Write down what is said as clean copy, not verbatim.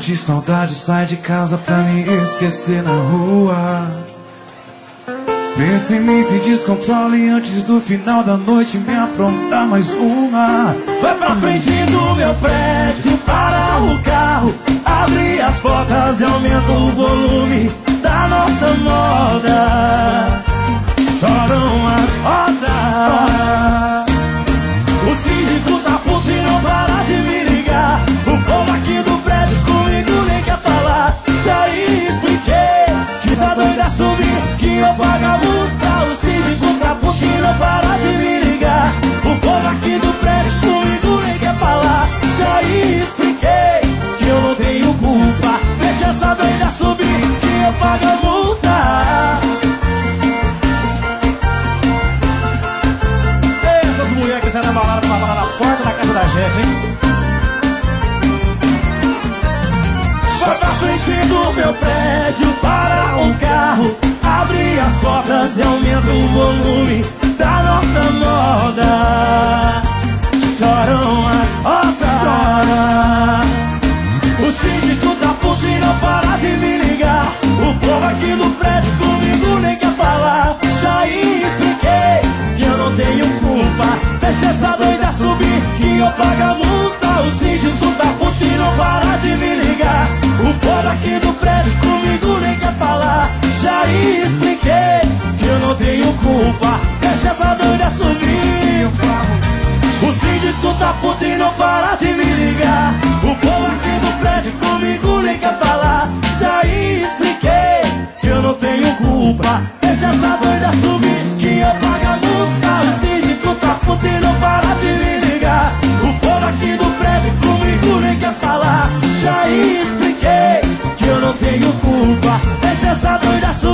de saudade, sai de casa pra me esquecer na rua. Pensa em mim, se descontrole antes do final da noite me aprontar mais uma. Vai pra frente do meu prédio, para o carro, abre as portas e aumenta o volume da nossa moda. Choram as rosas. O síndico tá puto e não para de me ligar. O povo aqui do prédio comigo nem quer falar. Já expliquei que essa doida subir, que eu pago a multa. O síndico tá puto e não para de me ligar. O povo aqui do prédio comigo nem quer falar. Já expliquei que eu não tenho culpa. Deixa essa doida subir, que eu pago a multa. Essas mulheres que saem na balada pra falar na porta da casa da gente, hein? Vai pra frente do meu prédio, para um carro, abre as portas e aumenta o volume da nossa moda. Choram as rosas. O síndico tá puto e não para de me ligar. O povo aqui do prédio comigo nem quer falar. Já expliquei que eu não tenho culpa. Deixa essa doida subir, que eu pago a multa. O síndico tá puto e não para de me ligar. O povo aqui do prédio comigo nem quer falar. Já expliquei que eu não tenho culpa. Deixa essa doida subir. O síndico tá puto e não para de me ligar. O povo aqui do prédio comigo nem quer falar. Já expliquei que eu não tenho culpa. Deixa essa doida subir, que eu pago a multa. O síndico tá puto e não para de me ligar. O povo aqui do prédio comigo nem quer falar. Já expliquei que eu não tenho culpa. Deixa essa doida subir.